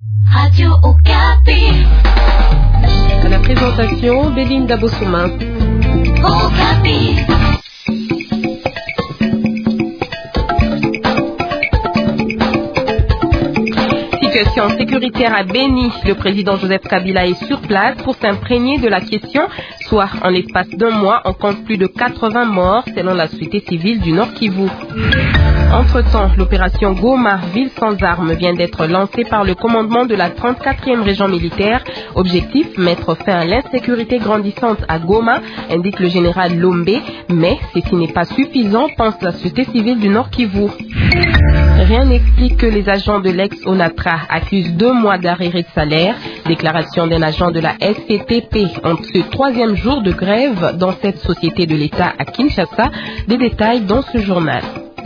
Radio Okapi. À la présentation, Belinda Bossouma. Okapi. Situation sécuritaire à Béni. Le président Joseph Kabila est sur place pour s'imprégner de la question. Soit en l'espace d'un mois, on compte plus de 80 morts selon la société civile du Nord Kivu. Entre-temps, l'opération Goma, ville sans armes, vient d'être lancée par le commandement de la 34e région militaire. Objectif, mettre fin à l'insécurité grandissante à Goma, indique le général Lombe. Mais ceci n'est pas suffisant, pense la société civile du Nord Kivu. Rien n'explique que les agents de l'ex-ONATRA accusent 2 mois d'arrêt de salaire. Déclaration d'un agent de la SCTP en ce 3e jour de grève dans cette société de l'État à Kinshasa. Des détails dans ce journal.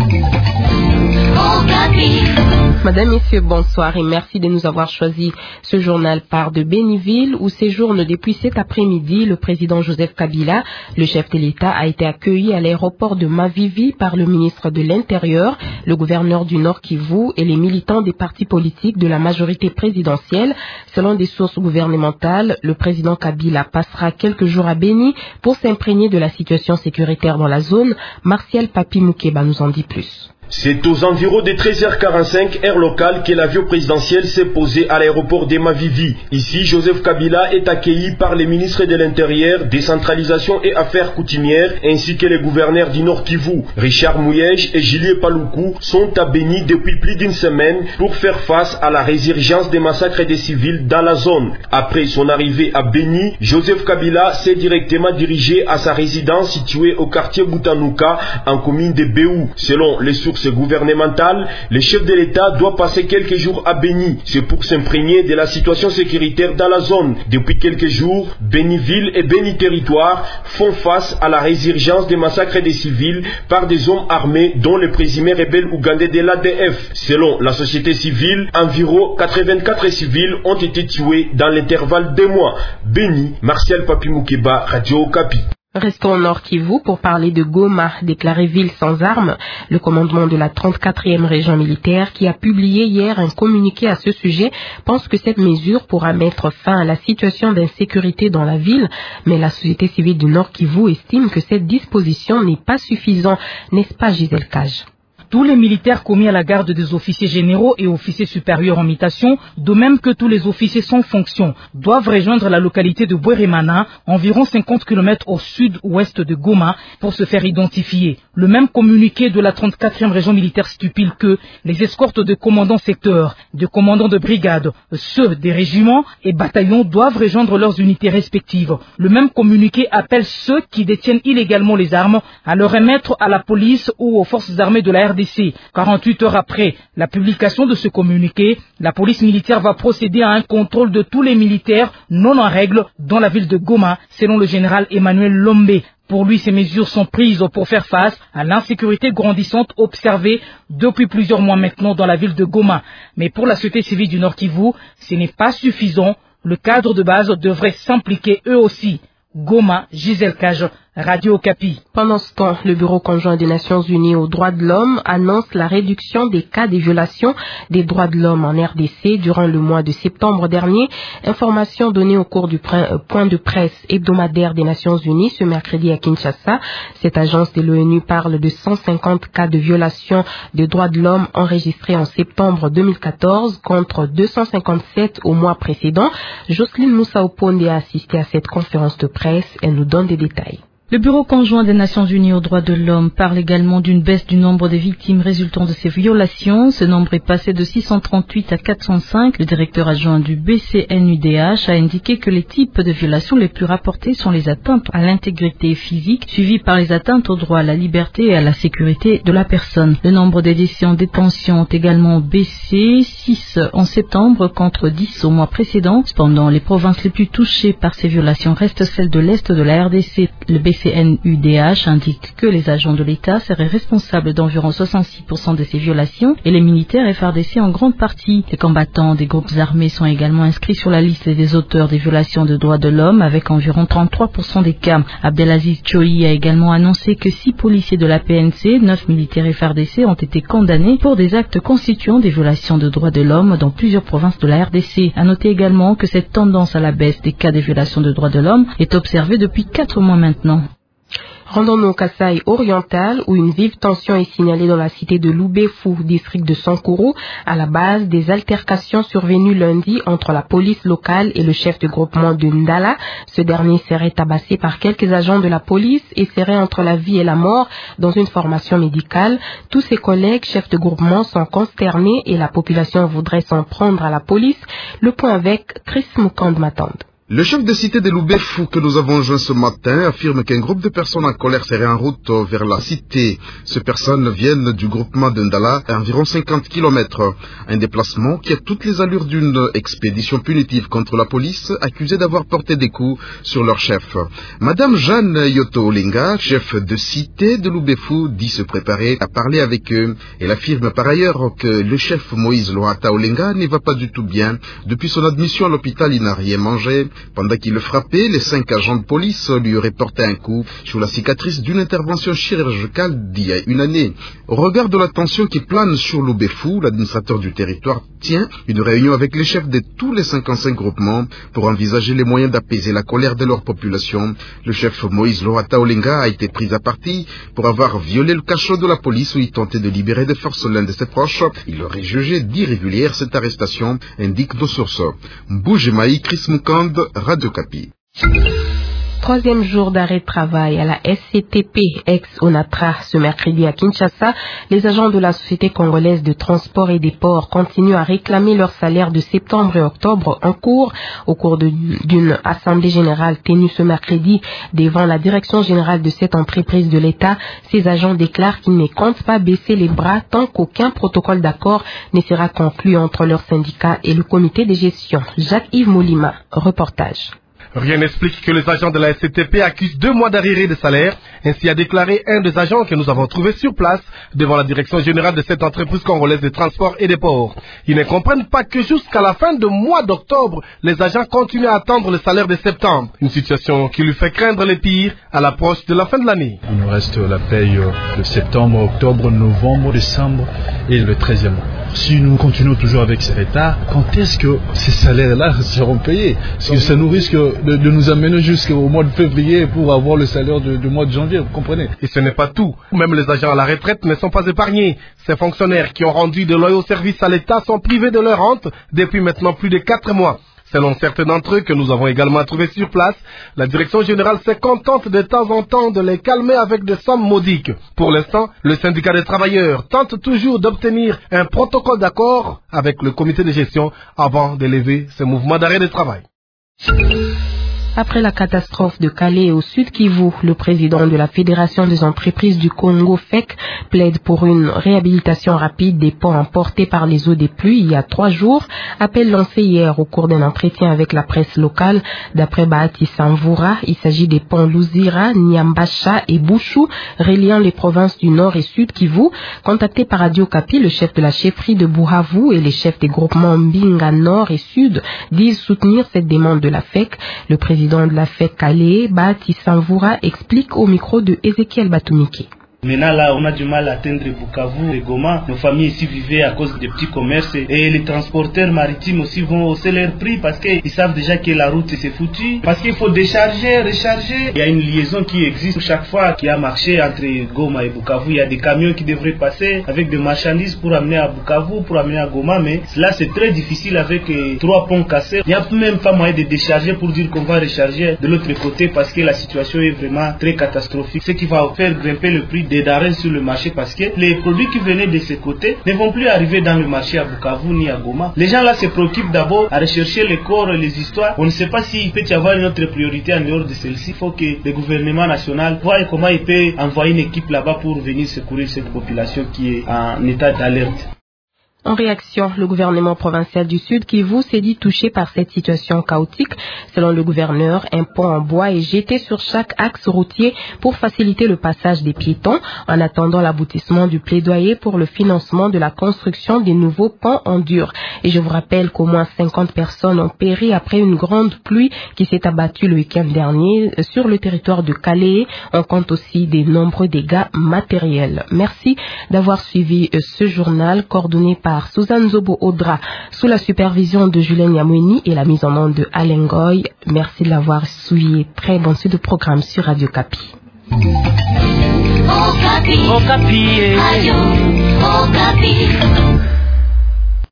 Madame, Messieurs, bonsoir et merci de nous avoir choisi. Ce journal part de Béniville où séjourne depuis cet après-midi le président Joseph Kabila. Le chef de l'État a été accueilli à l'aéroport de Mavivi par le ministre de l'Intérieur, le gouverneur du Nord Kivu et les militants des partis politiques de la majorité présidentielle. Selon des sources gouvernementales, le président Kabila passera quelques jours à Béni pour s'imprégner de la situation sécuritaire dans la zone. Martial Papi Moukeba nous en dit plus. C'est aux environs de 13h45 heure locale que l'avion présidentiel s'est posé à l'aéroport de Mavivi. Ici, Joseph Kabila est accueilli par les ministres de l'Intérieur, Décentralisation et Affaires coutumières, ainsi que les gouverneurs du Nord Kivu. Richard Mouyej et Julien Paloukou sont à Béni depuis plus d'une semaine pour faire face à la résurgence des massacres des civils dans la zone. Après son arrivée à Béni, Joseph Kabila s'est directement dirigé à sa résidence située au quartier Boutanuka, en commune de Béou. Selon les sources gouvernementales, le chef de l'État doit passer quelques jours à Béni. C'est pour s'imprégner de la situation sécuritaire dans la zone. Depuis quelques jours, Béniville et Béni Territoire font face à la résurgence des massacres des civils par des hommes armés dont les présumés rebelles ougandais de l'ADF. Selon la société civile, environ 84 civils ont été tués dans l'intervalle d'1 mois. Béni, Martial Papi Moukeba, Radio Okapi. Restons au Nord Kivu pour parler de Goma, déclarée ville sans armes. Le commandement de la 34e région militaire, qui a publié hier un communiqué à ce sujet, pense que cette mesure pourra mettre fin à la situation d'insécurité dans la ville. Mais la société civile du Nord Kivu estime que cette disposition n'est pas suffisante. N'est-ce pas, Gisèle Cage? Tous les militaires commis à la garde des officiers généraux et officiers supérieurs en mutation, de même que tous les officiers sans fonction, doivent rejoindre la localité de Bweremana, environ 50 km au sud-ouest de Goma, pour se faire identifier. Le même communiqué de la 34e région militaire stipule que les escortes de commandants secteurs, de commandants de brigade, ceux des régiments et bataillons doivent rejoindre leurs unités respectives. Le même communiqué appelle ceux qui détiennent illégalement les armes à le remettre à la police ou aux forces armées de la RDC. 48 heures après la publication de ce communiqué, la police militaire va procéder à un contrôle de tous les militaires non en règle dans la ville de Goma, selon le général Emmanuel Lombe. Pour lui, ces mesures sont prises pour faire face à l'insécurité grandissante observée depuis plusieurs mois maintenant dans la ville de Goma. Mais pour la société civile du Nord Kivu, ce n'est pas suffisant. Le cadre de base devrait s'impliquer eux aussi. Goma, Gisèle Cage, Radio Okapi. Pendant ce temps, le Bureau conjoint des Nations Unies aux droits de l'homme annonce la réduction des cas de violation des droits de l'homme en RDC durant le mois de septembre dernier. Information donnée au cours du point de presse hebdomadaire des Nations Unies ce mercredi à Kinshasa. Cette agence de l'ONU parle de 150 cas de violation des droits de l'homme enregistrés en septembre 2014 contre 257 au mois précédent. Jocelyne Moussa-Oponde a assisté à cette conférence de presse. Elle nous donne des détails. Le Bureau conjoint des Nations Unies aux droits de l'homme parle également d'une baisse du nombre de victimes résultant de ces violations. Ce nombre est passé de 638 à 405. Le directeur adjoint du BCNUDH a indiqué que les types de violations les plus rapportés sont les atteintes à l'intégrité physique, suivies par les atteintes au droit à la liberté et à la sécurité de la personne. Le nombre des décisions en détention ont également baissé, 6 en septembre contre 10 au mois précédent. Cependant, les provinces les plus touchées par ces violations restent celles de l'Est de la RDC. Le BCNUDH indique que les agents de l'État seraient responsables d'environ 66% de ces violations et les militaires FARDC en grande partie. Les combattants des groupes armés sont également inscrits sur la liste des auteurs des violations de droits de l'homme avec environ 33% des cas. Abdelaziz Choi a également annoncé que 6 policiers de la PNC, 9 militaires FARDC ont été condamnés pour des actes constituant des violations de droits de l'homme dans plusieurs provinces de la RDC. À noter également que cette tendance à la baisse des cas de violations de droits de l'homme est observée depuis 4 mois maintenant. Rendons-nous au Kasaï oriental où une vive tension est signalée dans la cité de Loubefou, district de Sankuru, à la base des altercations survenues lundi entre la police locale et le chef de groupement de Ndala. Ce dernier serait tabassé par quelques agents de la police et serait entre la vie et la mort dans une formation médicale. Tous ses collègues chefs de groupement sont consternés et la population voudrait s'en prendre à la police. Le point avec Chris Mukand Matande. Le chef de cité de Loubefou que nous avons joint ce matin affirme qu'un groupe de personnes en colère serait en route vers la cité. Ces personnes viennent du groupement de Ndala à environ 50 km. Un déplacement qui a toutes les allures d'une expédition punitive contre la police accusée d'avoir porté des coups sur leur chef. Madame Jeanne Yoto Olenga, chef de cité de Loubefou, dit se préparer à parler avec eux. Elle affirme par ailleurs que le chef Moïse Lohata Olenga ne va pas du tout bien. Depuis son admission à l'hôpital, il n'a rien mangé. Pendant qu'il le frappait, les 5 agents de police lui auraient porté un coup sur la cicatrice d'une intervention chirurgicale d'il y a une année. Au regard de la tension qui plane sur Loubefou, l'administrateur du territoire tient une réunion avec les chefs de tous les 55 groupements pour envisager les moyens d'apaiser la colère de leur population. Le chef Moïse Lohata Olenga a été pris à partie pour avoir violé le cachot de la police où il tentait de libérer de force l'un de ses proches. Il aurait jugé d'irrégulière cette arrestation, indique nos sources. Boujemaï, Chris Mukand, Radio Kapi. 3e jour d'arrêt de travail à la SCTP ex-ONATRA ce mercredi à Kinshasa. Les agents de la Société congolaise de transport et des ports continuent à réclamer leur salaire de septembre et octobre en cours. Au cours d'une assemblée générale tenue ce mercredi devant la direction générale de cette entreprise de l'État, ces agents déclarent qu'ils ne comptent pas baisser les bras tant qu'aucun protocole d'accord ne sera conclu entre leurs syndicats et le comité de gestion. Jacques-Yves Molima, reportage. Rien n'explique que les agents de la SCTP accusent 2 mois d'arriérés de salaire. Ainsi a déclaré un des agents que nous avons trouvé sur place devant la direction générale de cette entreprise congolaise de transport et des ports. Ils ne comprennent pas que jusqu'à la fin du mois d'octobre, les agents continuent à attendre le salaire de septembre. Une situation qui lui fait craindre le pire à l'approche de la fin de l'année. Il nous reste la paye de septembre, octobre, novembre, décembre et le 13e mois. Si nous continuons toujours avec ces retards, quand est-ce que ces salaires-là seront payés? Parce que ça nous risque de nous amener jusqu'au mois de février pour avoir le salaire du mois de janvier, vous comprenez? Et ce n'est pas tout. Même les agents à la retraite ne sont pas épargnés. Ces fonctionnaires qui ont rendu de loyaux services à l'État sont privés de leur rente depuis maintenant plus de 4 mois. Selon certains d'entre eux que nous avons également trouvés sur place, la direction générale se contente de temps en temps de les calmer avec des sommes modiques. Pour l'instant, le syndicat des travailleurs tente toujours d'obtenir un protocole d'accord avec le comité de gestion avant de lever ce mouvement d'arrêt de travail. Après la catastrophe de Calais au Sud Kivu, le président de la Fédération des entreprises du Congo, FEC, plaide pour une réhabilitation rapide des ponts emportés par les eaux des pluies il y a 3 jours. Appel lancé hier au cours d'un entretien avec la presse locale. D'après Bahati Samvoura, il s'agit des ponts Luzira, Nyambasha et Bouchou, reliant les provinces du Nord et Sud Kivu. Contacté par Radio Kapi, le chef de la chefferie de Buhavu et les chefs des groupements Mbinga Nord et Sud disent soutenir cette demande de la FEC. Le président de la FEC Calais, Bahati Samvoura, explique au micro de Ezekiel Batumiki. Maintenant là, on a du mal à atteindre Bukavu et Goma. Nos familles ici vivaient à cause des petits commerces et les transporteurs maritimes aussi vont hausser leur prix parce qu'ils savent déjà que la route c'est foutu. Parce qu'il faut décharger, recharger. Il y a une liaison qui existe chaque fois qui a marché entre Goma et Bukavu. Il y a des camions qui devraient passer avec des marchandises pour amener à Bukavu, pour amener à Goma. Mais là c'est très difficile avec 3 ponts cassés. Il n'y a même pas moyen de décharger pour dire qu'on va recharger de l'autre côté parce que la situation est vraiment très catastrophique. Ce qui va faire grimper le prix des denrées sur le marché parce que les produits qui venaient de ce côté ne vont plus arriver dans le marché à Bukavu ni à Goma. Les gens là se préoccupent d'abord à rechercher les corps et les histoires. On ne sait pas s'il peut y avoir une autre priorité en dehors de celle-ci. Il faut que le gouvernement national voie comment il peut envoyer une équipe là-bas pour venir secourir cette population qui est en état d'alerte. En réaction, le gouvernement provincial du Sud Kivu s'est dit touché par cette situation chaotique. Selon le gouverneur, un pont en bois est jeté sur chaque axe routier pour faciliter le passage des piétons en attendant l'aboutissement du plaidoyer pour le financement de la construction des nouveaux ponts en dur. Et je vous rappelle qu'au moins 50 personnes ont péri après une grande pluie qui s'est abattue le week-end dernier sur le territoire de Calais. On compte aussi des nombreux dégâts matériels. Merci d'avoir suivi ce journal coordonné par Suzanne Zobo-Audra sous la supervision de Julien Yamoueni et la mise en onde de Alain Goy. Merci de l'avoir suivi. Très bon suite de programme sur Radio Kapi. Okapi. Radio Okapi.